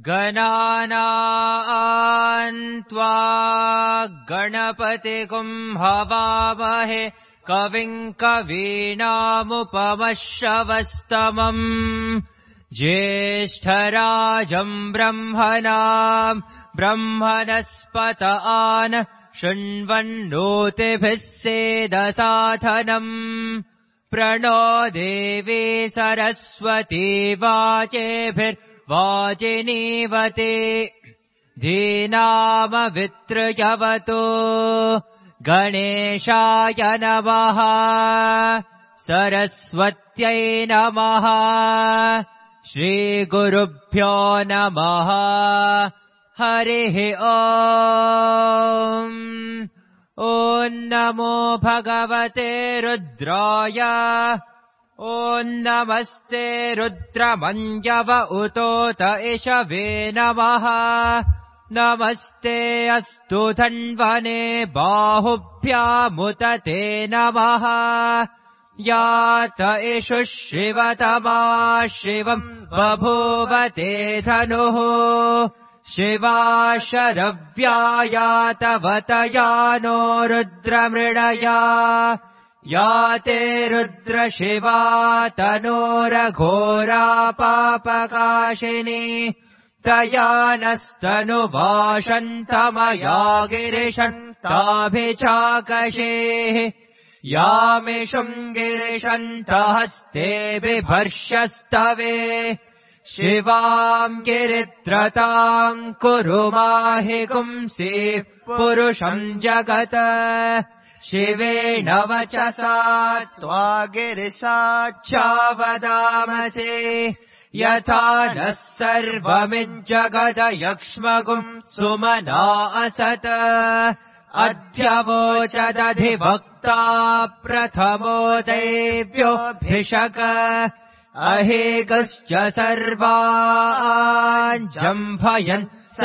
गणानां त्वा गणपतिगुं हवामहे कविं कवीनामुपमश्रवस्तमम् ज्येष्ठराजं ब्रह्मणां ब्रह्मणस्पत आन शृण्वन्नोतिभिः सेदसाधनम् प्रणो देवी सरस्वती वाचेभिर्वाचिनीवते धीनामवितृजवतो गणेशाय नमः सरस्वत्यै नमः श्रीगुरुभ्यो नमः हरिः ॐ नमो भगवते रुद्राय ॐ नमस्ते रुद्रमञ्जव उतोत इषवे नमः नमस्ते अस्तु धन्वने बाहुभ्यामुत ते नमः यात इषु शिवतमा शिवम् बभूवते धनुः शिवा शरव्यायातवतया नो रुद्रमृडया याते रुद्रशिवा तनोरघोरा पापकाशिनी तया नस्तनुवाशन्तमया गिरिशन्ताभिचाकशेः यामिषुम् गिरिशन्तहस्ते बिभर्ष्यस्तवे शिवाम् गिरित्रताम् कुरु माहि पुंसीः पुरुषम् जगत् शिवेण वचसा त्वा गिरिशाच्चावदामसे यथा नः सर्वमिज्जगदयक्ष्मगुम् सुमना असत अध्यवोचदधिवक्ता प्रथमो देव्योऽभिषक अहेगश्च सर्वाञ्जम्भयन्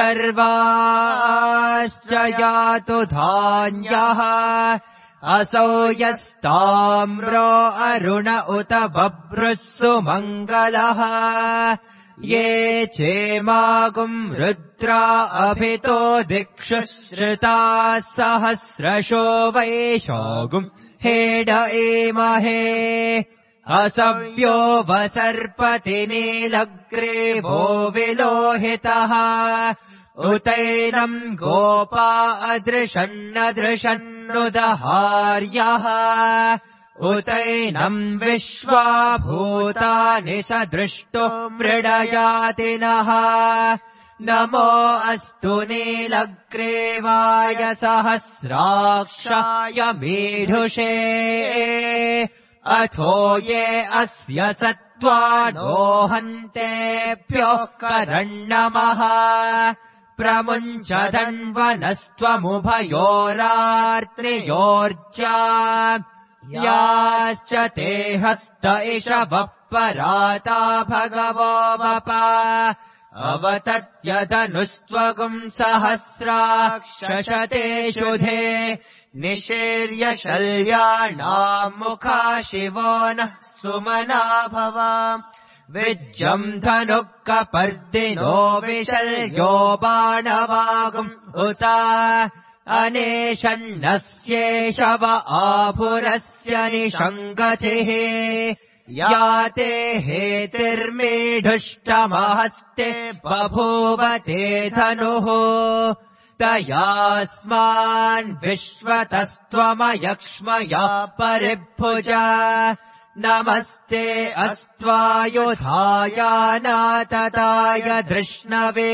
सर्वाश्च यातु धान्यः असौ यस्ताम्रो अरुण उत बभ्रुः सुमङ्गलः ये चेमागुम् रुद्रा अभितो दिक्षु श्रुताः सहस्रशो वैशागुम् हेड एमहे असव्यो वसर्पति नीलग्रीवो विलोहितः उतैनम् गोपा अदृशन्नदृशन्नुदहार्यः उतैनम् विश्वाभूतानि सदृष्टो मृडयातिनः नमो अस्तु नीलग्रीवाय सहस्राक्षाय मीढुषे अथो ये अस्य सत्त्वानो हन्तेभ्यो करण्णमः प्रमुञ्च धन्वनस्त्वमुभयोरार्त्रियोर्जा याश्च ते हस्त इषवः पराता भगवो वप अवतत्यदनुस्त्वगुम् सहस्राक्षशते शुधे निशीर्य शल्याणाम् मुखा शिवो नः सुमना भव विज्जम् धनुः कपर्दिनो विशल्यो बाणवागुम् उत अनेशन्नस्येषव आभुरस्य निषङ्गतिः याते हेतिर्मीढुष्टमहस्ते बभूवते धनुः तयास्मान् विश्वतस्त्वमयक्ष्मया परिभुज नमस्ते अस्त्वायुधायानातताय धृष्णवे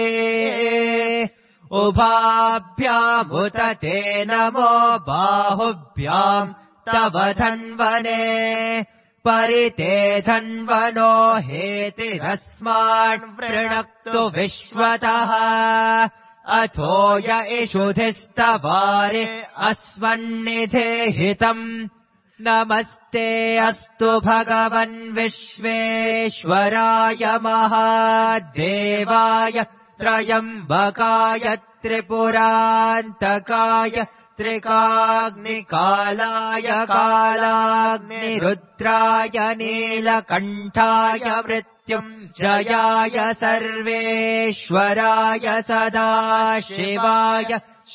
उभाभ्यामुत ते नमो बाहुभ्याम् तव धन्वने परिते धन्वनो हेतिरस्मान् वृणक्तु विश्वतः अथो य इषुधिस्तवारे अस्मन्निधेहितम् नमस्ते अस्तु भगवन् विश्वेश्वराय महादेवाय त्रयम्बकाय त्रिपुरान्तकाय त्रिकाग्निकालाय कालाग्निरुद्राय नीलकण्ठाय जयाय सर्वेश्वराय सदाशिवाय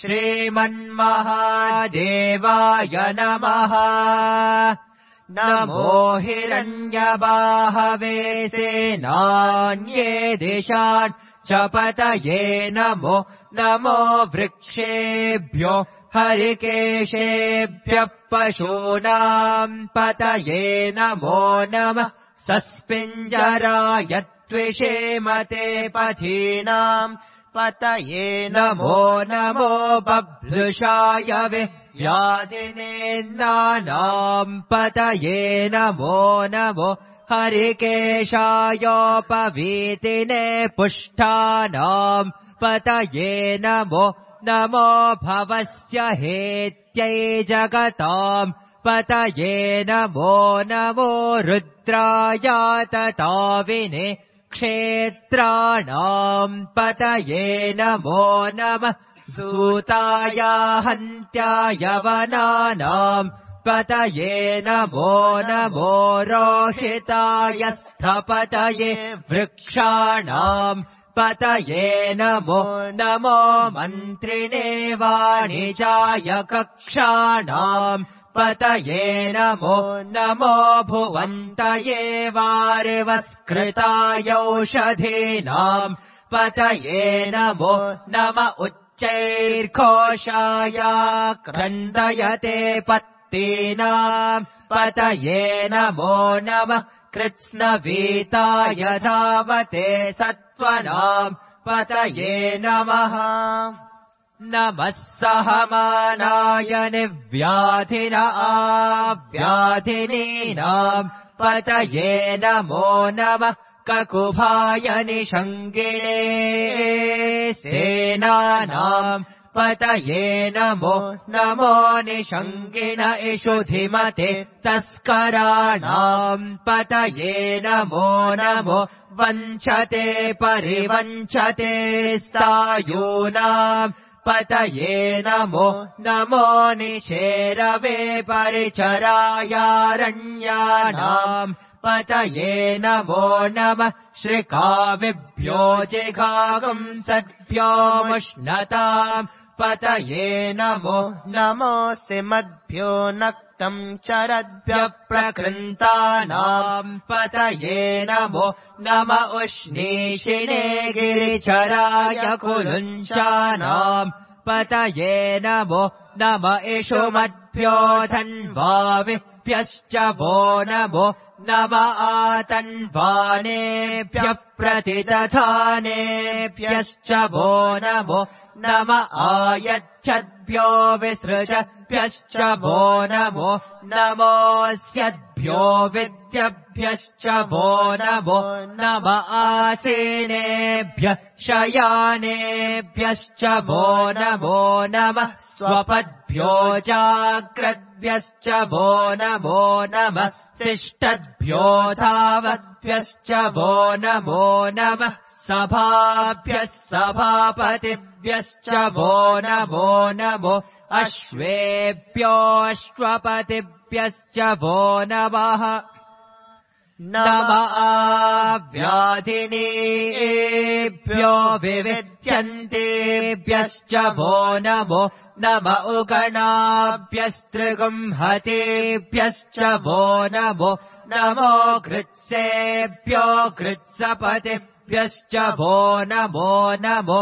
श्रीमन्महादेवाय नमः। नमो हिरण्यबाहवे सेनान्ये दिशान् च पतये नमो नमो वृक्षेभ्यो हरिकेशेभ्यः पशूनाम् पतये नमो नमः। सस्पिञ्जराय त्विषेमते पथीनाम् पतये नमो नमो बभ्रुषाय व्याधिनेन्दानाम् पतये नमो नमो हरिकेशायोपवीतिने पुष्टानाम् पतये नमो नमो भवस्य हेत्यै जगताम् पतये नमो नमो रुद्राय तताविने क्षेत्राणाम् पतये नमो नमः। सूताय हन्त्याय वनानाम् पतये नमो नमो रोहिताय स्थपतये वृक्षाणाम् पतये नमो नमो मन्त्रिणे वाणिजाय कक्षाणाम् पतये नमो नमो भुवन्तये वारिवस्कृतायौषधीनाम् पतये नमो नम उच्चैर्घोषाय क्रन्दयते पत्तीनाम् पतये नमो नमः। कृत्स्नवीताय धावते सत्त्वनाम् पतये नमः। नमः सहमानाय निव्याधिन आव्याधिनीनाम् पतये नमो नमः। ककुभाय निषङ्गिणे सेनानाम् पतये नमो नमो निषङ्गिण इषुधिमते तस्कराणाम् पतये नमो नमो वञ्चते परिवञ्चते स्थायूनाम् पतये नमो नमो निशेरवे परिचरायारण्यानाम् पतये नमो नमः। श्रिकाविभ्यो जिघागुम् सद्भ्यो मुष्णताम् पतये नमो नमो सिमद्भ्यो नक्तम् चरद्भ्यः प्रकृन्तानाम् पतये नमो नम उष्णीषिणे गिरिचराय कुलुञ्चानाम् पतये नमो नम इषुमद्भ्यो धन्वाविभ्यश्च वो नमो नम आतन्वानेभ्यः प्रतिदधानेभ्यश्च वो नमो नम आयच्छद्भ्यो विसृजभ्यश्च वो नमो नमोऽस्यद्भ्यो विद्यभ्यश्च वो नमो नम आसीनेभ्यः शयानेभ्यश्च वो नमो नमः। स्वपद्भ्यो जाग्रद्भ्यश्च वो नमो नमः। तिष्ठद्भ्यो धावद्भ्यश्च वो नमो नमः। सभाभ्यः सभापतिभ्यश्च वो नमो नमो। अश्वेभ्यो अश्वपतिभ्यश्च वो नमः। नम आव्याधिनीभ्यो विविध्यन्तेभ्यश्च वो नमो नम उगणाभ्यस्त्रिगुंहतेभ्यश्च वो नमो नमो कृत्सेभ्यो कृत्सपतिभ्यश्च वो नमो नमो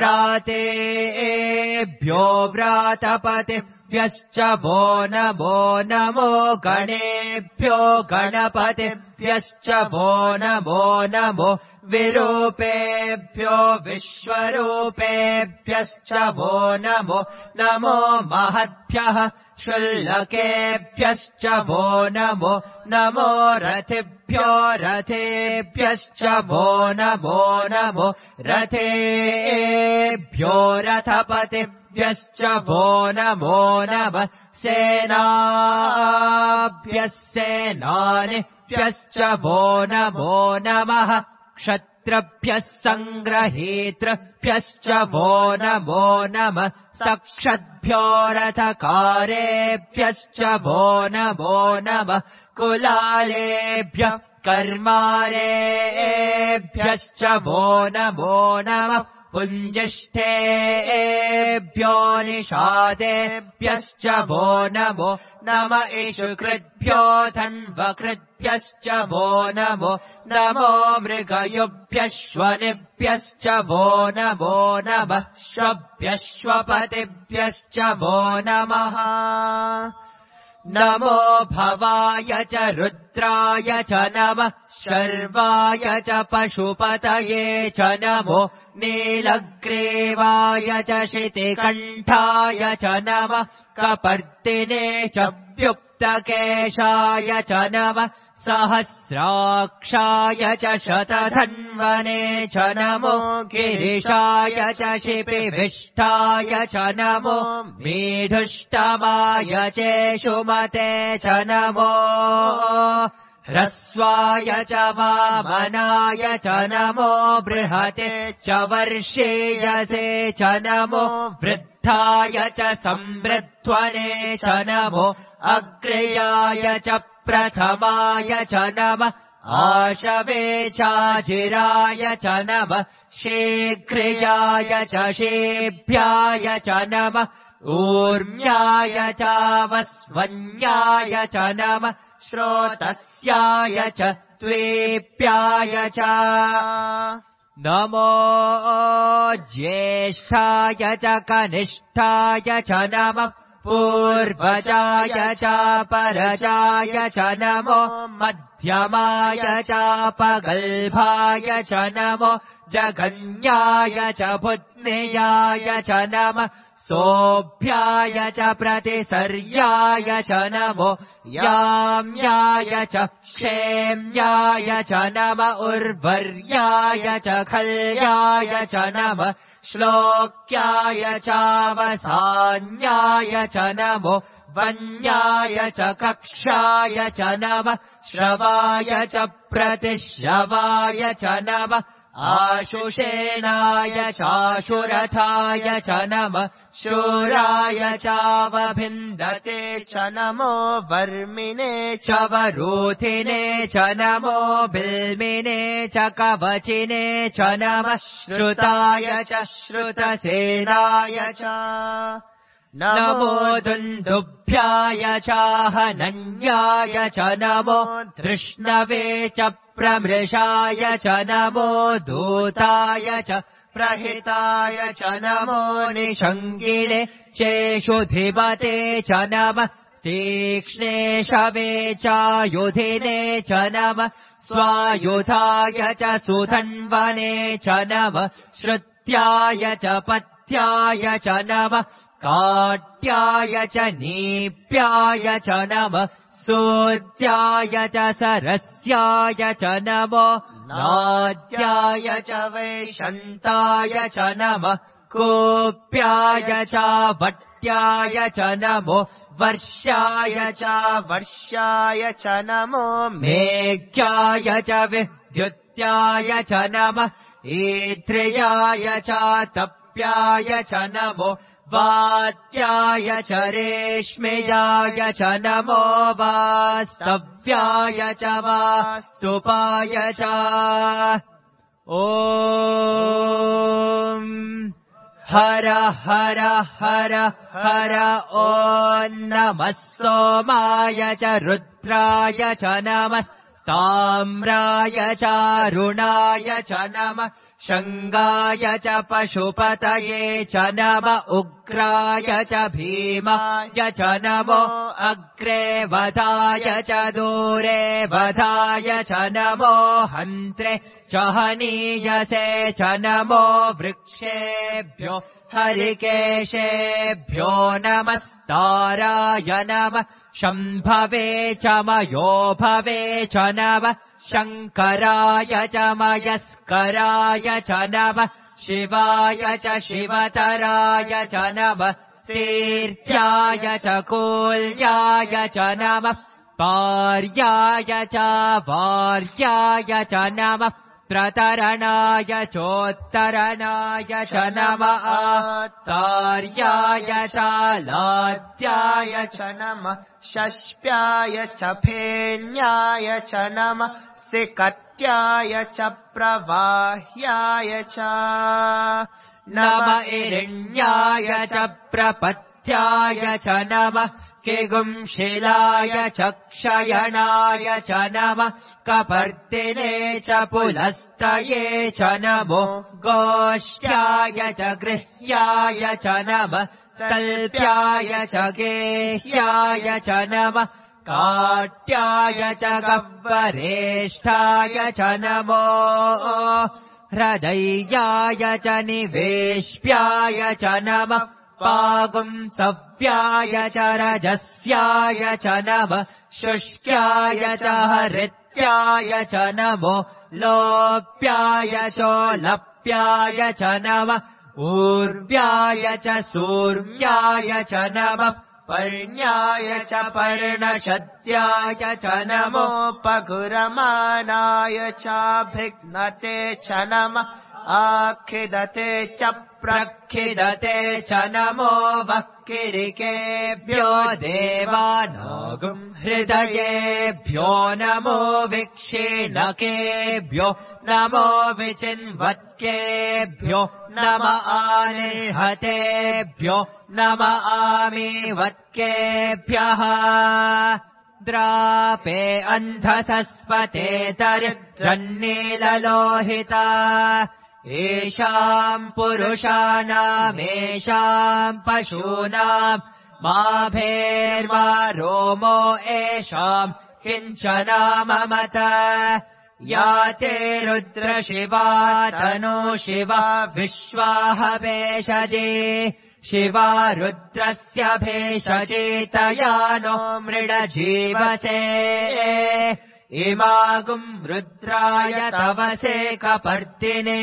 व्रातेभ्यो व्रातपतिभ्यश्च वो नमो नमो गणेभ्यो गणपतिभ्यश्च वो नमो नमो विरूपेभ्यो विश्वरूपेभ्यश्च वो नमो नमो महद्भ्यः शुल्लकेभ्यश्च वो नमो नमो रथिभ्यो रथेभ्यश्च वो नमो नमो रथेभ्यो रथपतिभ्यश्च वो नमो नमः। सेनाभ्यः सेनानिभ्यश्च वो नमो नमः। क्षत्रभ्यः सङ्ग्रहेतृभ्यश्च वो नमो नमः। सक्षद्भ्यो रथकारेभ्यश्च वो नमो नमः। कुलालेभ्यः कर्मारेभ्यश्च वो नमः पुञ्जिष्ठेभ्यो निषादेभ्यश्च वो नम इषुकृद्भ्यो धन्वकृद्भ्यश्च वो नमो मृगयुभ्यश्वनिभ्यश्च वो नमः श्वभ्यश्वपतिभ्यश्च वो नमः नमो भवाय च रुद्राय च नमः शर्वाय च पशुपतये च नमो नीलग्रीवाय च शितिकण्ठाय च नमः कपर्दिने च व्युक्तकेशाय च नमः सहस्राक्षाय च शतधन्वने च नमो गिरिशाय च शिपिविष्टाय च नमो मेधुष्टमाय चेषुमते च नमो ह्रस्वाय च वामनाय च नमो बृहते च वर्षेयसे च नमो वृद्धाय च संवृध्वने च नमो अग्र्याय च प्रथमाय च नमः आशवे चाजिराय च नमः शीघ्रियाय च शेभ्याय च नमः ऊर्म्याय चावस्वन्याय च नमः श्रोतस्याय च त्वेप्याय च नमो ज्येष्ठाय च कनिष्ठाय च नमः पूर्वजाय च परजाय च नमो मध्यमाय चापगल्भाय च नमो जगन्याय च बुद्ध्याय च नमः सोऽभ्याय च प्रतिसर्याय च नमो याम्याय च क्षेम्याय च नम उर्वर्याय च खल्याय च नमः श्लोक्याय चावसान्याय च नमो वन्याय च कक्षाय च नमः श्रवाय च प्रतिश्रवाय च नमः आशुषेणाय चाशुरथाय च नमः शूराय चावभिन्दते च नमो वर्मिने च वरूथिने च नमो बिल्मिने च कवचिने च नमः श्रुताय च श्रुतसेनाय च नमो दुन्दुभ्याय चाहनन्याय च नमो धृष्णवे च प्रमृषाय च नमो दूताय च प्रहिताय च नमो निषङ्गिणे चेषुधिपते च नमः तीक्ष्णे शवे चायुधिने च नमः स्वायुधाय च सुधन्वने च नमः श्रुत्याय च पथ्याय च नमः काट्याय च नीप्याय च नमः सूत्याय च सरस्याय च नमो नाद्याय च वैशन्ताय च नमः कूप्याय च वट्याय च नमो वर्षाय च वर्षाय च नमो मेघ्याय च विद्युत्याय च नमः ईध्र्याय च तप्याय च नमो वात्याय च रेश्मयाय च नमो वास्तव्याय च वास्तुपाय च ॐ हर हर हर हर ॐ नमः सोमाय च रुद्राय च नमः ताम्राय चारुणाय च नमः शङ्गाय च पशुपतये च नम उग्राय च भीमाय च नमो अग्रे वधाय च दूरे वधाय च नमो हन्त्रे च हनीयसे च नमो वृक्षेभ्यो हरिकेशेभ्यो नमस्ताराय नमः शम्भवे च मयो भवे च नमः शङ्कराय च मयस्कराय च नमः शिवाय च शिवतराय च नमः तीर्थ्याय च कूल्याय च नमः पार्याय च वार्याय च नमः प्रतरणाय चोत्तरणाय च नमः आत्तार्याय चालाद्याय च नमः षष्प्याय च फेन्याय च नमः सिकट्याय च प्रवाह्याय च नम इरिण्याय च प्रपथ्याय च नमः किगुंशिलाय च क्षयणाय च नमः कपर्दिने च पुलस्तये च नमो गोष्ठ्याय च गृह्याय च नमः स्तल्प्याय च गेह्याय च नमः काट्याय च गह्वरेष्ठाय च नमो हृदय्याय च निवेश्याय च नमः पागुंसव्याय च रजस्याय च नमः शुष्क्याय च हरित्याय च नमो लोप्याय चोलप्याय च नमः ऊर्व्याय च सूर्व्याय च नमः पर्ण्याय च पर्णशद्याय च नमो पगुरमानाय चाभिघ्नते च नमः आखिदते च प्रखिदते च नमो वक्किरिकेभ्यो देवानागुं हृदयेभ्यो नमो विक्षीणकेभ्यो नमो विचिन्वत्केभ्यो नम आनिर्हतेभ्यो नम आमीवत्केभ्यः द्रापे अन्धसस्पते दरिद्रन्नीललोहिता येषाम् पुरुषाणामेषाम् पशूनाम् माभेर्मा रोमो येषाम् किञ्चनाममत या ते रुद्रशिवा तनु शिवा विश्वाह भेषजे शिवा रुद्रस्य भेषजेतया नो मृडजीवसे इमागुम् रुद्राय तवसे कपर्दिने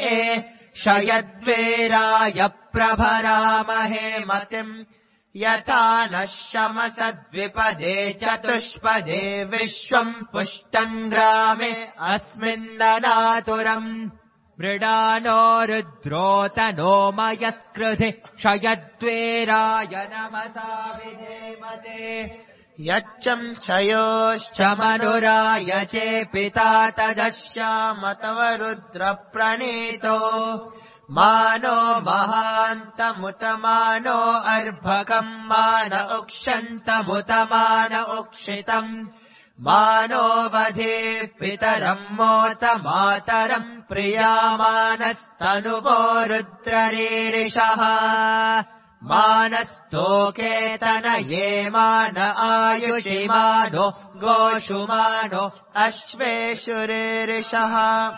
क्षयद्वेराय प्रभरामहे मतिम् यथा नः शमसद्विपदे चतुष्पदे विश्वम् पुष्टम् ग्रामे अस्मिन्ननातुरम् मृडानो रुद्रोतनो मयस्कृधि क्षयद्वेराय नमसा विधेमते यच्चम् क्षयोश्च मनुराय चेपिता तदश्याम तव रुद्रप्रणीतो मानो महान्तमुत मानो अर्भकम् मान उक्षन्तमुत मान उक्षितम् मानो वधे पितरम् मोत मातरम् प्रियामानस्तनुवो रुद्ररीरिषः मानस्तोकेतनये मान आयुषि मानो गोषु मानो अश्वेषुरीरिषः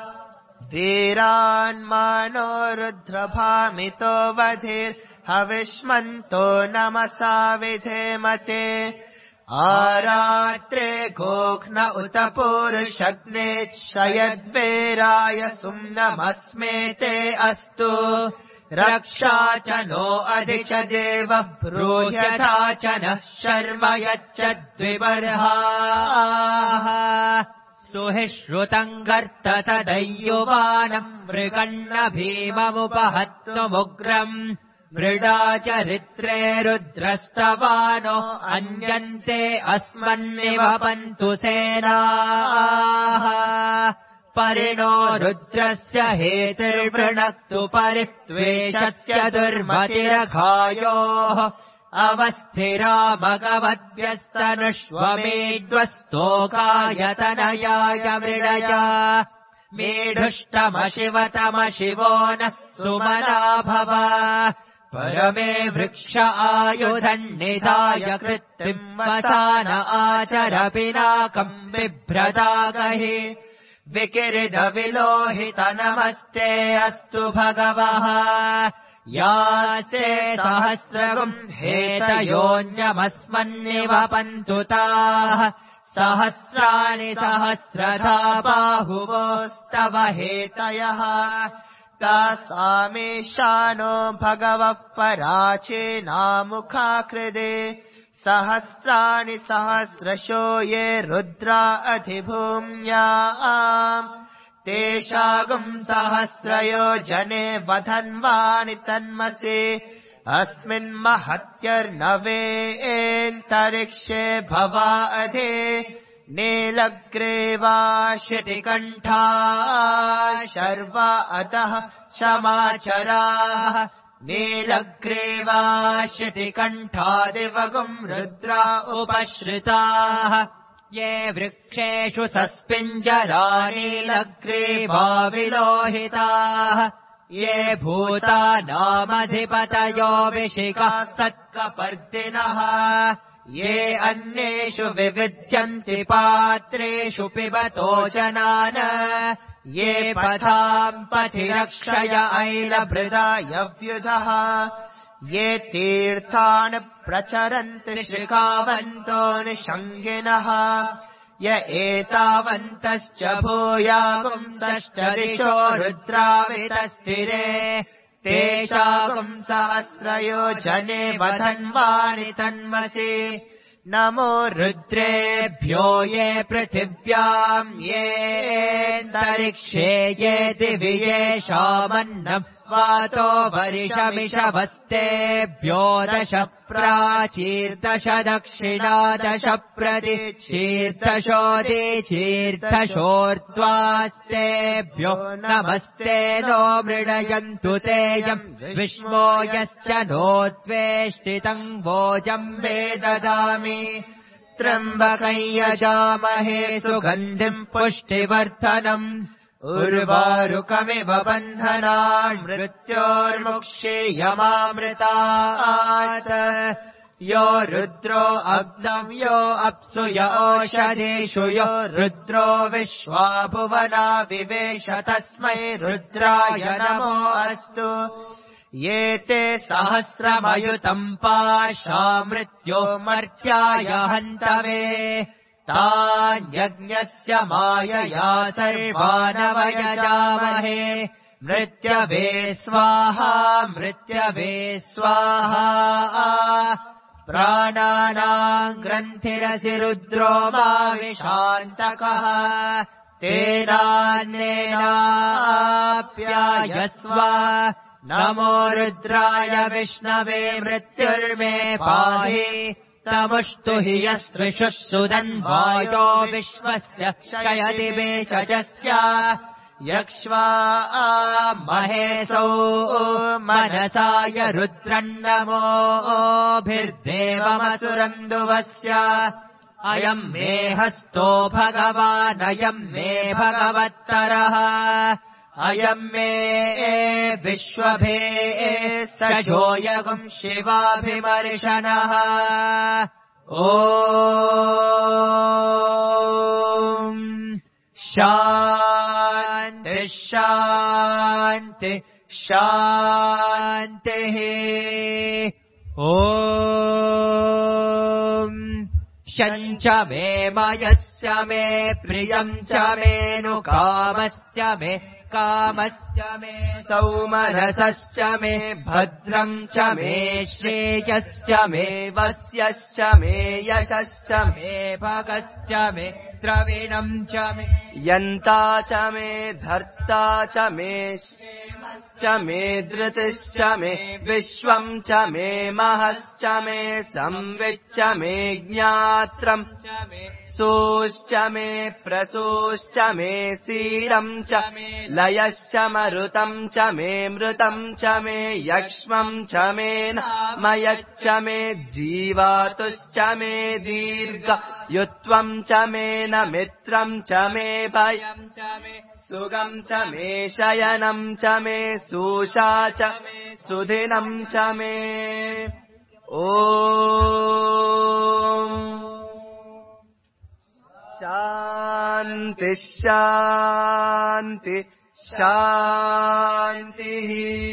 धीरान्मानो रुद्रभामितो वधिर्हविष्मन्तो नमसा विधेमते आरात्रे गोघ्न उत पूरुषग्ने क्षयद्वेराय सुम्नमस्मेते अस्तु रक्षा च नो अधिच देव ब्रूह्यथा च नः शर्म यच्च द्विबर्हाः स्तुहि श्रुतम् गर्त सदैयुवानम् मृगन्न भीममुपहत्तुमुग्रम् मृडा चरित्रे रुद्रस्तवानो अन्यन्ते अस्मन्निवपन्तु सेनाः परिणो रुद्रस्य हेतिर्वृणक्तु परित्वेषस्य दुर्मतिरघायोः अवस्थिरा भगवद्भ्यस्तनुष्वमेध्वस्तोकायतनयाय मृडया मेढुष्टमशिवतमशिवो नः सुमना भव परमे वृक्ष आयुधन्निधाय कृत्तिम् वसान आचर पिनाकम् बिभ्रदागहि विकिरिदविलोहित नमस्ते अस्तु भगवः यासे सहस्रगुम् हेतयोऽन्यमस्मन्निवपन्तु ताः सहस्राणि सहस्रधा बाहुवोस्तव हेतयः तासामेशानो भगवः पराचेनामुखाकृदे सहस्राणि सहस्रशो ये रुद्रा अधिभूम्याम् तेषागुम् सहस्रयोजने वधन्वानि तन्मसि अस्मिन्महत्यर्नवेन्तरिक्षे भवा अधि नीलग्रीवा शितिकण्ठा शर्वा अतः क्षमाचराः नीलग्रीवा शितिकण्ठादिवगुम् रुद्रा उपश्रिताः ये वृक्षेषु सस्पिञ्जरा नीलग्रीवा विलोहिताः ये भूतानामधिपतयो विशिखाः सत्कपर्दिनः ये अन्येषु विविद्यन्ति पात्रेषु पिबतो जनान् ये पथाम् पथि रक्षय ऐलभृदायव्युधः ये तीर्थान् प्रचरन्ति शिखावन्तो निषङ्गिनः य एतावन्तश्च भूयागुंसश्च दिशो रुद्रावितस्थिरे तेषागुम् सहस्रयोजने वधन्वानि तन्मसि नमो रुद्रेभ्यो ये पृथिव्याम् येऽन्तरिक्षे ये दिवि येषामन्नम् वातो वरिषमिषभस्तेभ्यो 10 प्राचीर्दश दक्षिणा 10 प्रदिचीर्दशोदीचीर्दशोर्ध्वास्तेभ्यो नमस्ते नो मृडयन्तु तेयम् विष्मो यश्च नो त्वेष्टितम् वोजम् मे ददामि त्र्यम्बकं यजामहे सुगन्धिम् पुष्टिवर्धनम् उर्वारुकमिव बन्धनान् मृत्योर्मुक्षीयमामृतात् यो रुद्रो अग्नम् यो अप्सु य ओषधीषु यो रुद्रो विश्वा भुवना विवेश तस्मै रुद्राय नमो अस्तु ये ते सहस्रमयुतम् पाशा मृत्यो मर्त्याय हन्तवे तान्यज्ञस्य मायया सर्वानवयजामहे मृत्यवे स्वाहा मृत्यवे स्वाहा प्राणानाम् ग्रन्थिरसि रुद्रो मा विशान्तकः तेनान्नेनाप्यायस्व नमो रुद्राय विष्णवे मृत्युर्मे पाहि तमुष्टु हि यस्त्रिषुः सुदन्वायो विश्वस्य क्षयति वेषजस्य यक्ष्वा महेशौ मनसाय रुद्रन्नमोभिर्देवमसुरन्दुवस्य अयम् मे हस्तो भगवानयम् मे भगवत्तरः अयम् मे विश्वभे सजोयगुम् शिवाभिमर्शनः ॐ शान्ति शान्ति शान्तिः ॐ शञ्च मे मयस्य मे प्रियम् च मेऽनुकामश्च मे कामश्च मे सौमरसश्च मे भद्रम् च मे श्रेयश्च मे वस्यश्च मे यशश्च मे भगश्च मे द्रविणम् च मे यन्ता च मे धर्ता च मे क्षेमश्च मे धृतिश्च मे विश्वम् च मे महश्च मे संविच्च मे ज्ञात्रम् च मे सोश्च मे प्रसोश्च मे सीरम् च मे लयश्च मरुतम् च मे मृतम् च मे यक्ष्मम् च मे मयच्च मे जीवातुश्च मे दीर्घ युत्वम् च मे न मित्रम् च मे भयम् च मे सुगम् च मे शयनम् च मे सूषा च मे सुदिनम् च मे ॐ शान्ति शान्ति शान्तिः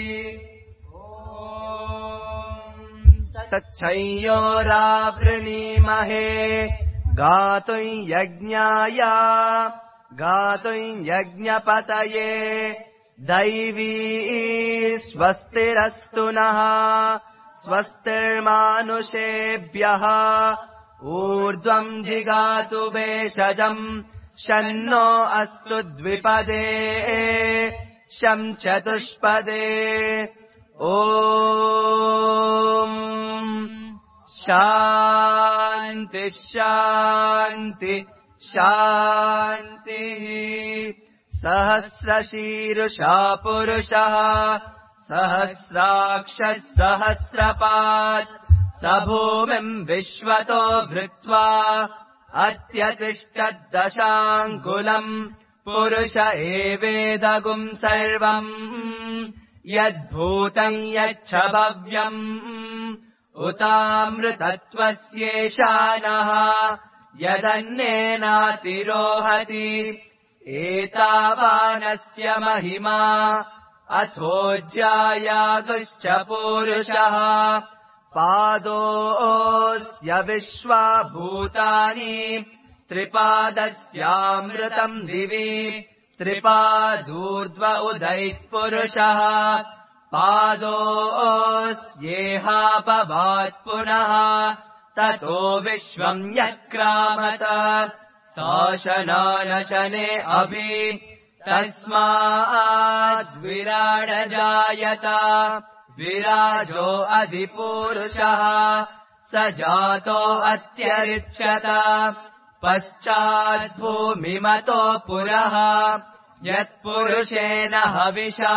तच्छयोरावृणीमहे गातुम् यज्ञाय गातुम् यज्ञपतये दैवी स्वस्तिरस्तु नः स्वस्तिर्मानुषेभ्यः ऊर्ध्वम् जिगातु भेषजम् शन्नो अस्तु द्विपदे शं चतुष्पदे ॐ शान्ति शान्ति शान्तिः सहस्रशीर्षा पुरुषः सहस्राक्षः सहस्रपात् स भूमिम् विश्वतो वृत्वा अत्यतिष्ठद्दशाङ्कुलम् पुरुष एवेदगुम् सर्वम् यद्भूतम् यच्छ भव्यम् उतामृतत्वस्येषानः यदन्नेनातिरोहति एतावानस्य महिमा अथोज्यायागुश्च पूरुषः पादोऽस्य विश्वा भूतानि त्रिपादस्यामृतम् दिवि त्रिपादूर्ध्व उदैत्पुरुषः पादोऽस्येहापवात् पुनः ततो विश्वम् यक्रामत शासनानशने अभि तस्माद्विराडजायत विराजो अधिपूरुषः स जातो अत्यरिच्यत पश्चाद्भूमिमतो पुरः यत्पुरुषेण हविषा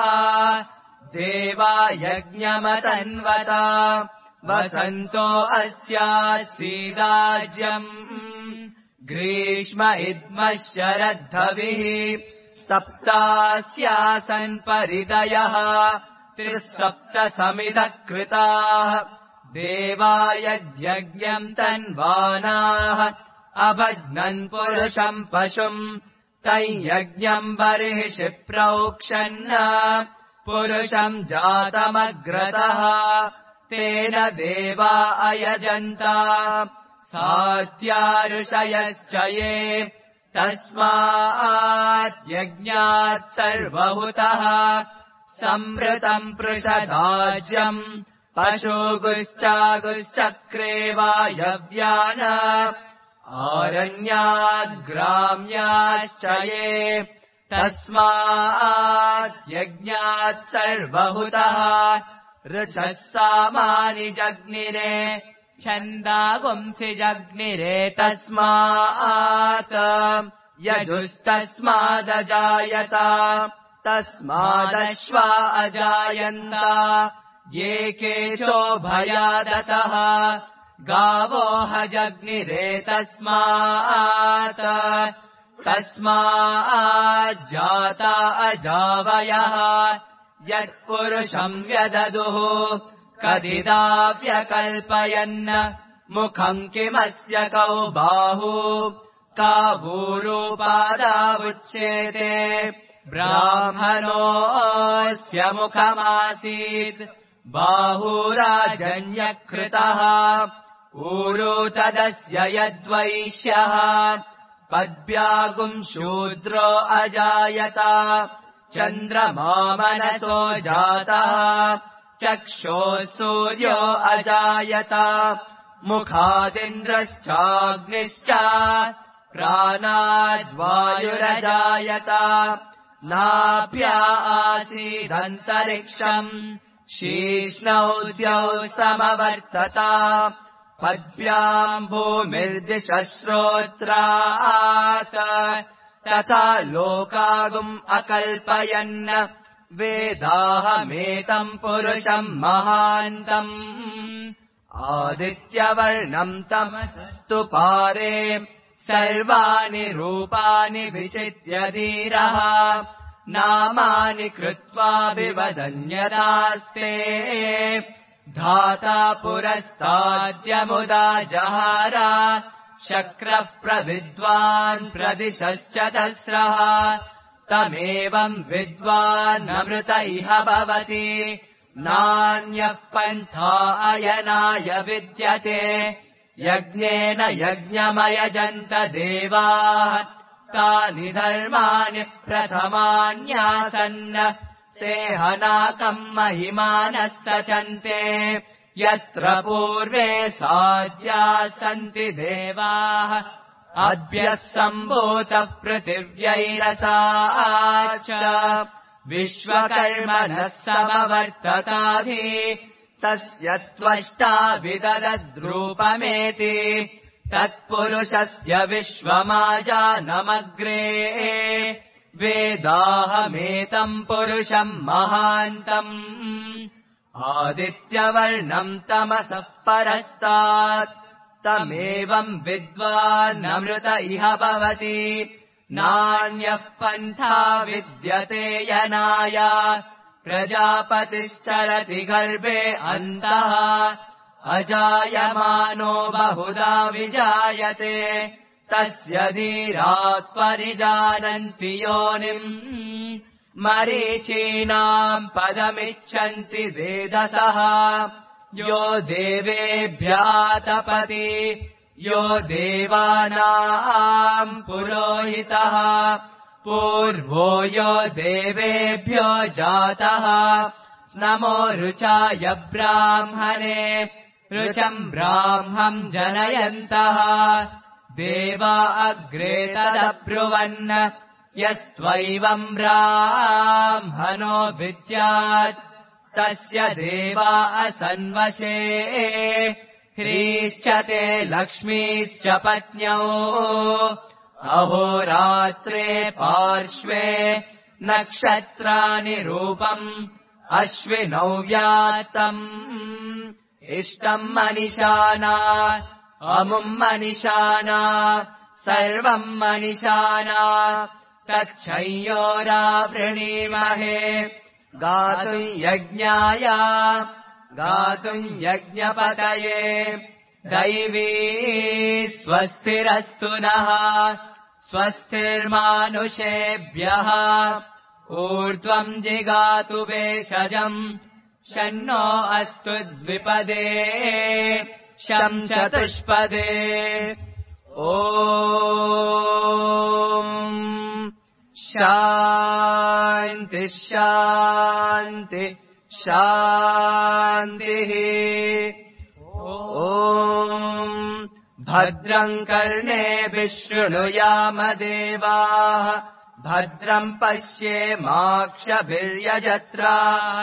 देवा यज्ञमतन्वत वसन्तो अस्यात्सीदाज्यम् ग्रीष्म इद्मः शरद्धविः सप्तास्यासन् परिदयः त्रिसप्त समिधः कृताः देवा यद्यज्ञम् तन्वानाः अभग्नन् पुरुषम् पशुम् तञ्यज्ञम् बर्हिषि प्रोक्षन् पुरुषम् जातमग्रतः तेन देवा अयजन्त सात्याऋषयश्च ये तस्माद्यज्ञात् सर्वभूतः संवृतम् पृषदाज्यम् पशुगुश्चागुश्चक्रे वायव्यान आरण्याद्ग्राम्याश्च ये तस्माद्यज्ञात् सर्वभूतः ऋचः सामानि जग्निरे छन्दागुंसि जग्निरे तस्मात् यजुस्तस्मादजायत तस्मादश्वा अजायन्त ये केचोभयादतः गावो हजग्निरे तस्मात् तस्माज्जाता अजावयः यत्पुरुषम् व्यददुः कदिदाव्यकल्पयन् मुखम् किमस्य कौ बाहु कावूरूपादावुच्येते ब्राह्मणोऽस्य मुखमासीत् बाहुराजन्यकृतः ऊरू तदस्य यद्वैश्यः पद्भ्यागुम् शूद्रो अजायत चन्द्रमामनसो जातः चक्षोः सूर्यो अजायत मुखादिन्द्रश्चाग्निश्च प्राणाद्वायुरजायत नाभ्या आसीदन्तरिक्षम् शीष्णौ द्यौ समवर्तत पद्भ्याम् भूमिर्दिशः श्रोत्रात् तथा लोकागुम् अकल्पयन् वेदाहमेतम् पुरुषम् महान्तम् आदित्यवर्णम् तमसस्तु पारे सर्वाणि रूपाणि विचित्य धीरः नामानि कृत्वा विवदन्यदास्ते धाता पुरस्ताद्यमुदा जहार शक्रः प्रविद्वान् प्रदिशश्च तस्रः तमेवम् विद्वान् इह भवति नान्यः पन्था अयनाय विद्यते यज्ञेन यज्ञमयजन्त देवाः तानि धर्माणि प्रथमान्यासन् ते हनाकम् महिमानः सचन्ते यत्र पूर्वे साध्याः सन्ति देवाः अभ्यः सम्भूतः पृथिव्यैरसा च विश्वकर्मणः समवर्तताधि तस्य त्वष्टा विददद्रूपमेति तत्पुरुषस्य विश्वमाजानमग्रे वेदाहमेतम् पुरुषम् महान्तम् आदित्यवर्णम् तमसः परस्तात् तमेवम् विद्वानमृत इह भवति नान्यः पन्था विद्यते यनाय प्रजापतिश्चरति गर्भे अन्तः अजायमानो बहुधा विजायते तस्य धीराः परिजानन्ति योनिम् मरीचीनाम् पदमिच्छन्ति वेदसः यो देवेभ्यः तपति यो देवानाम् पुरोहितः पूर्वो यो देवेभ्यो जातः नमो रुचाय ब्राह्मणे रुचम् ब्राह्मम् जनयन्तः देवा अग्रे तदब्रुवन् यस्त्वैवम् ब्राह्मणो विद्यात् तस्य देवा असन्वशे ह्रीश्च ते लक्ष्मीश्च पत्न्यौ अहोरात्रे पार्श्वे नक्षत्राणि रूपम् अश्विनौ व्यात्तम् इष्टम् मनिषाना अमुम् मनिषाना सर्वम् मनिषाना तच्छयोरावृणीमहे गातुम् यज्ञाय गातुम् यज्ञपतये दैवी स्वस्तिरस्तु नः स्वस्तिर्मानुषेभ्यः ऊर्ध्वम् जिगातु भेषजम् शन्नो अस्तु द्विपदे शं चतुष्पदे ॐ शान्ति शान्ति शान्तिः ॐ भद्रम् कर्णेभिः शृणुयाम देवाः भद्रम् पश्येमाक्षभिर्यजत्राः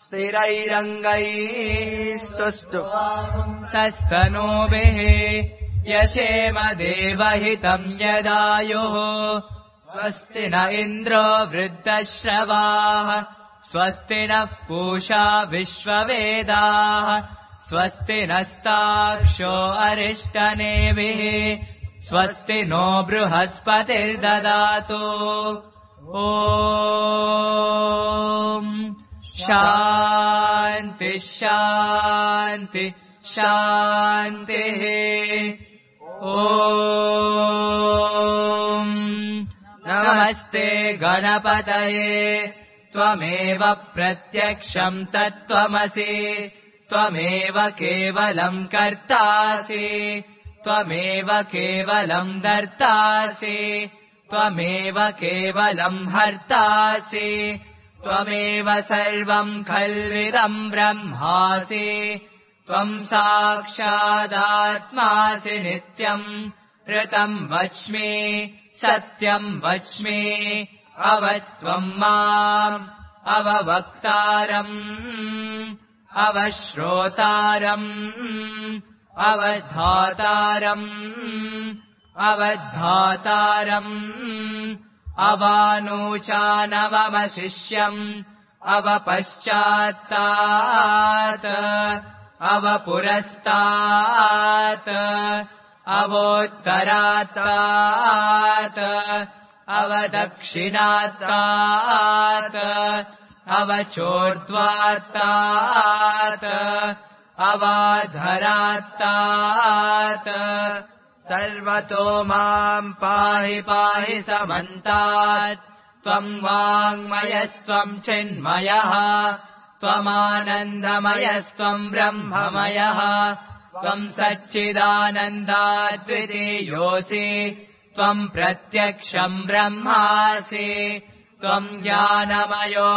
स्थिरैरङ्गैस्तुष्टुवांसस्तनूभिः यशेम देवहितम् यदायुः स्वस्ति न इन्द्रो वृद्धश्रवाः स्वस्ति नः पूषा विश्ववेदाः स्वस्ति नस्ताक्षो अरिष्टनेमिः स्वस्ति नो बृहस्पतिर्ददातु ॐ शान्ति शान्ति शान्तिः ॐ नमस्ते गणपतये त्वमेव प्रत्यक्षम् तत्त्वमसि त्वमेव केवलम् कर्तासि त्वमेव केवलम् धर्तासि त्वमेव केवलम् हर्तासि त्वमेव सर्वम् खल्विदम् ब्रह्मासि त्वम् साक्षादात्मासि नित्यम् ऋतम् वच्मि सत्यम् वच्मि अवत्वम् माम् अववक्तारम् अवश्रोतारम् अवधातारम् अवधातारम् अवानूचानवमशिष्यम् अवपश्चात्तात् अवपुरस्तात् अवोत्तरात्तात् अवदक्षिणात्तात् अवचोर्ध्वात्तात् अवाधरात्तात् सर्वतो माम् पाहि पाहि समन्तात् त्वम् वाङ्मयस्त्वम् चिन्मयः त्वमानन्दमयस्त्वम् ब्रह्ममयः त्वम् सच्चिदानन्दाद्वितीयोऽसि त्वम् प्रत्यक्षम् ब्रह्मासि त्वम् ज्ञानमयो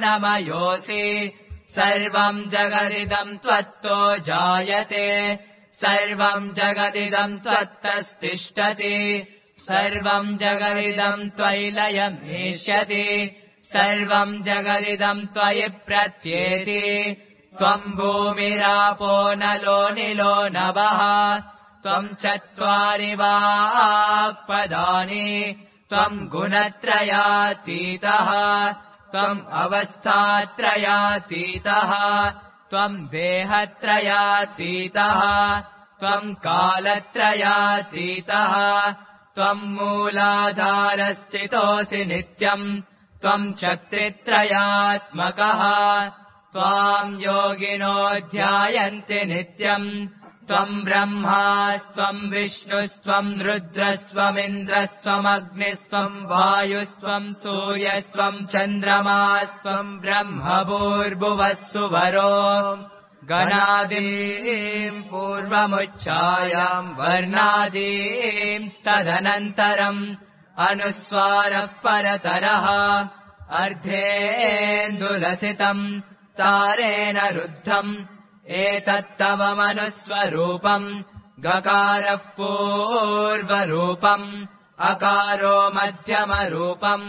विज्ञानमयोऽसि सर्वम् जगदिदम् त्वत्तो जायते सर्वम् जगदिदम् त्वत्तस्तिष्ठति सर्वम् जगदिदम् त्वयि लयमेष्यति सर्वम् जगदिदम् त्वयि प्रत्येति त्वम् भूमिरापो नलो निलो नभः त्वम् चत्वारि वाक्पदानि त्वम् गुणत्रयातीतः त्वम् अवस्थात्रयातीतः त्वम् देहत्रयातीतः त्वम् कालत्रयातीतः त्वम् मूलाधारस्थितोऽसि नित्यम् त्वम् शक्तित्रयात्मकः त्वाम् योगिनो ध्यायन्ति नित्यम् त्वम् ब्रह्मास्त्वम् विष्णुस्त्वम् रुद्रस्त्वमिन्द्रस्त्वमग्निस्त्वम् वायुस्त्वम् सूर्यस्त्वम् चन्द्रमास्त्वम् ब्रह्मभूर्भुवः सुवरो गणादीम् पूर्वमुच्चायाम् वर्णादींस्तदनन्तरम् अनुस्वारः परतरः अर्धेन्दुलसितम् तारेण रुद्धम् एतत्तव मनुस्वरूपम् गकारः पूर्वरूपम् अकारो मध्यमरूपम्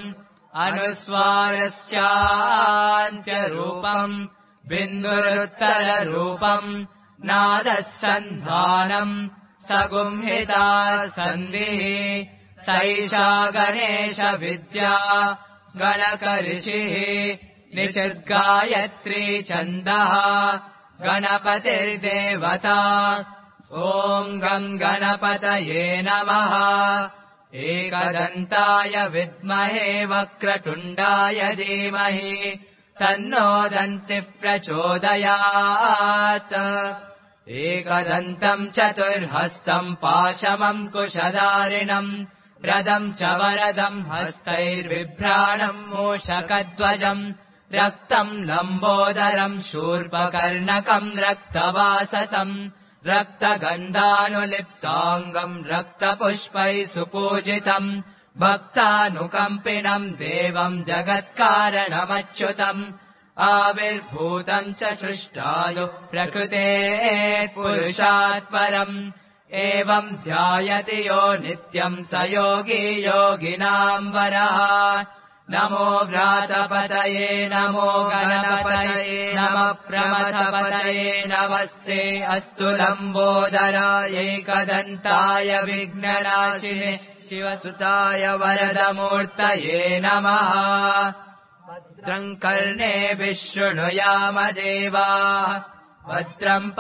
अनुस्वारस्यान्त्यरूपम् बिन्दुरुत्तररूपम् नादः सन्धानम् सगुंहिता सन्धिः सैषा गणेश विद्या गणकऋषिः निचिद्गायत्री छन्दः गणपतिर्देवता ॐ गं गणपतये नमः एकदन्ताय विद्महे वक्रतुण्डाय धीमहि तन्नो दन्तिः प्रचोदयात् एकदन्तम् चतुर्हस्तम् पाशमम् कुशधारिणम् रदम् च वरदम् हस्तैर्बिभ्राणम् मूषकध्वजम् रक्तम् लम्बोदरम् शूर्पकर्णकम् रक्तवाससम् रक्तगन्धानुलिप्ताङ्गम् रक्तपुष्पैः सुपूजितम् भक्तानुकम्पिनम् देवम् जगत्कारणमच्युतम् आविर्भूतम् च सृष्टायु प्रकृतेः पुरुषात् परम् एवम् ध्यायति यो नित्यम् स योगी योगिनाम् वरः नमो व्रातपतये नमो गणपतये नमः प्रमथपतये नमस्ते अस्तु लम्बोदराय एकदन्ताय विघ्ननाशिने शिवसुताय वरदमूर्तये नमः भद्रम् कर्णेभिः शृणुयाम देवाः भद्रम्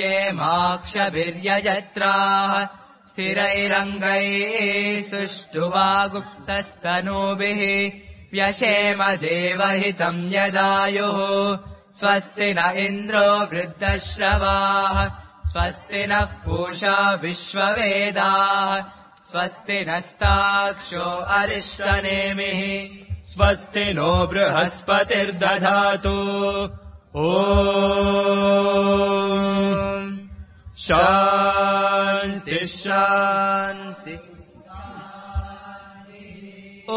पश्येमाक्षभिर्यजत्राः स्थिरैरङ्गैः सुष्ठुवागुप्तस्तनूभिः व्यशेम देवहितम् यदायुः स्वस्ति न इन्द्रो वृद्धश्रवाः स्वस्ति नः पूषा विश्ववेदाः स्वस्ति नस्ताक्षो अरिष्टनेमिः स्वस्ति नो बृहस्पतिर्दधातु ॐ शान्ति शान्ति ॐ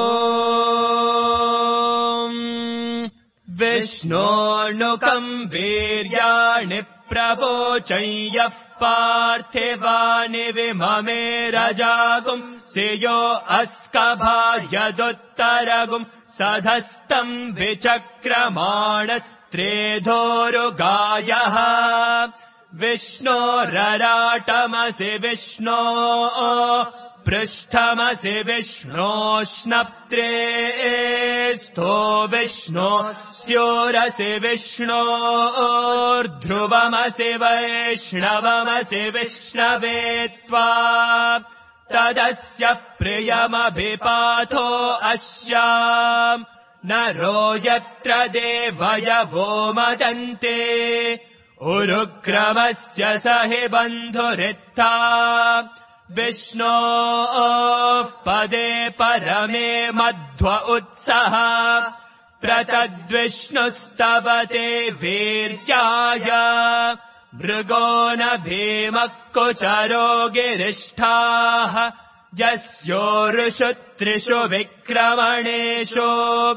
विष्णोर्नुकम् वीर्याणि प्रवोचं यः पार्थिवानि विममे रजागुम् श्रियो अस्कभार्यदुत्तरगुम् सधस्तम् विचक्रमाणस्त्रेधोरुगायः विष्णोरराटमसि विष्णो पृष्ठमसि विष्णोष्णप्त्रे स्थो विष्णो स्योरसि विष्णोर्ध्रुवमसि वैष्णवमसि विष्णवे त्वा तदस्य प्रियमभिपाथो अस्याम् नरो यत्र देवयवो मदन्ते उरुक्रमस्य स हि बन्धुरित्था विष्णोः पदे परमे मध्व उत्सः प्रतद्विष्णुस्तवते वीर्याय मृगो न भीमः कुचरो गिरिष्ठाः यस्योरुषु त्रिषु विक्रमणेषु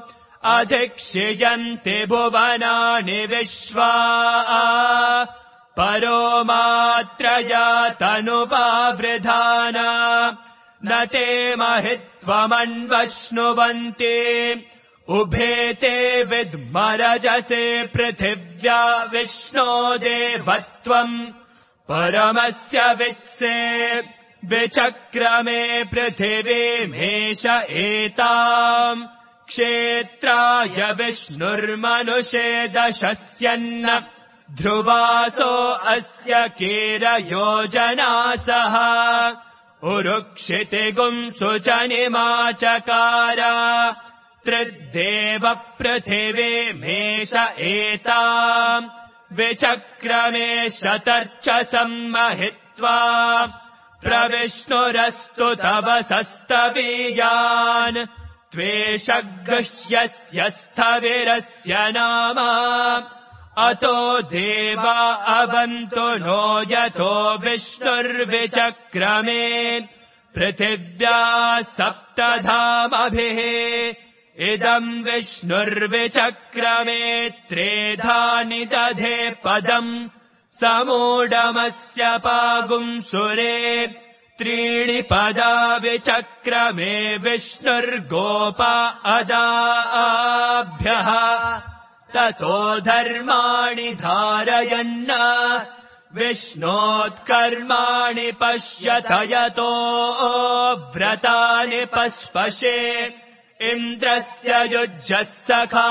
अधिक्षियन्ति भुवनानि विश्वा परो मात्रया तनुपावृधाना न ते महित्वमन्वश्नुवन्ति उभे ते विद्मरजसे पृथिव्या विष्णो देवत्वम् परमस्य वित्से विचक्रमे पृथिवीमेष एताम् क्षेत्राय विष्णुर्मनुषे दशस्यन्न ध्रुवासो अस्य कीरयोजनासः उरुक्षितिगुं सुचनिमाचकार त्रिदेव पृथिवीमेष एताम् विचक्रमे शतर्च सम्महित्वा प्रविष्णुरस्तु तव सस्तवीयान् त्वेषगृह्यस्य स्थविरस्य नाम अतो देवा अवन्तु नो यतो विष्णुर्विचक्रमे पृथिव्या सप्तधामभिः इदम् विष्णुर्विचक्रमे त्रेधानि दधे पदम् समूढमस्य पागुंसुरे त्रीणि पदा विचक्रमे विष्णुर्गोपा अदाभ्यः ततो धर्माणि धारयन् विष्णोत्कर्माणि पश्यथ यतो व्रतानि पस्पशे इन्द्रस्य युज्यः सखा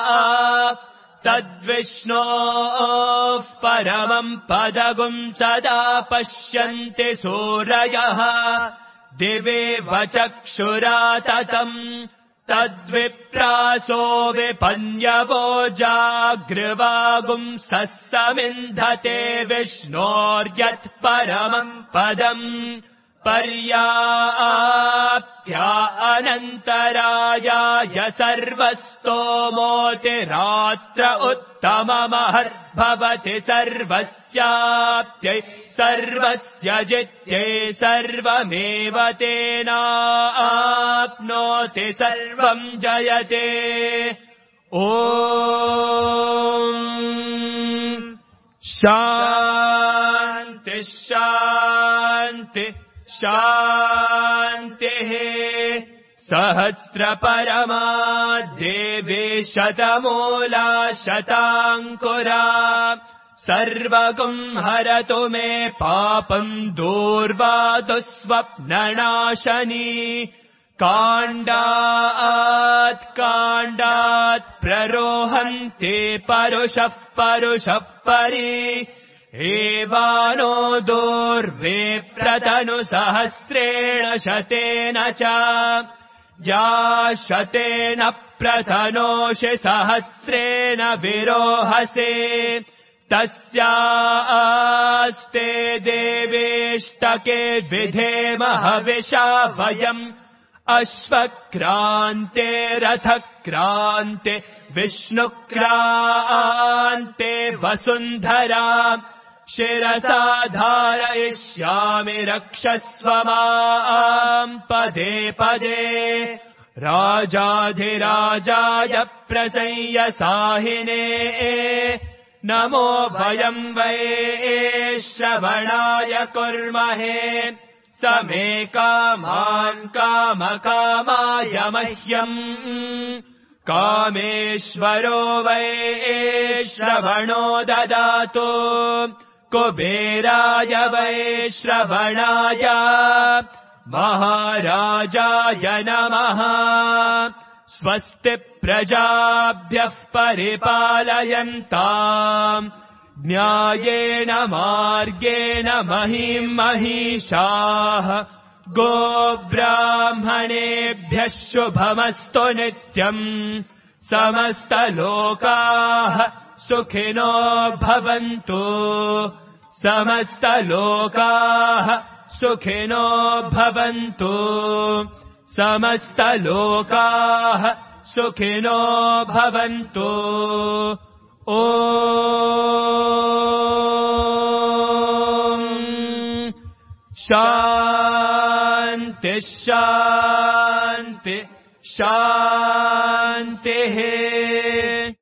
तद्विष्णोः परमम् पदगुम् सदा पश्यन्ति सूरयः दिवेव चक्षुरा ततम् तद्विप्रासो विपन्यवो जागृवागुम् समिन्धते विष्णोर्यत् परमम् पदम् पर्याप्त्या अनन्तरायाय सर्वस्तोमोतिरात्र उत्तममहर्भवति सर्वस्याप्त्यै सर्वस्य जित्यै सर्वमेव तेनाप्नोति सर्वम् जयते ॐ शान्ति शान्ति शान्तिः सहस्रपरमा देवी शतमूला शताङ्कुरा सर्वगुम् हरतु मे पापम् दूर्वातु स्वप्ननाशनी काण्डात् काण्डात् प्ररोहन्ति परुषः परुषः परि एवानो दूर्वे प्रतनु सहस्रेण शतेन च या शतेन प्रतनोषि सहस्रेण विरोहसे तस्यास्ते देवेष्टके विधेम हविषा वयम् अश्वक्रान्ते रथक्रान्ते विष्णुक्रान्ते वसुन्धरा शिरसा धारयिष्यामि रक्षस्व माम् पदे पदे राजाधिराजाय प्रसंयसाहिने नमो भयम् वै श्रवणाय कुर्महे समे कामान् कामकामाय मह्यम् कामेश्वरो वै श्रवणो ददातु कुबेराय वै श्रवणाय महाराजाय नमः स्वस्ति प्रजाभ्यः परिपालयन्ताम् न्यायेन मार्गेण महीम् महिषाः गोब्राह्मणेभ्यः शुभमस्तु नित्यम् समस्तलोकाः सुखिनो भवन्तु समस्तलोकाः सुखिनो भवन्तु समस्तलोकाः सुखिनो भवन्तु ॐ शान्ति शान्ति शान्तिः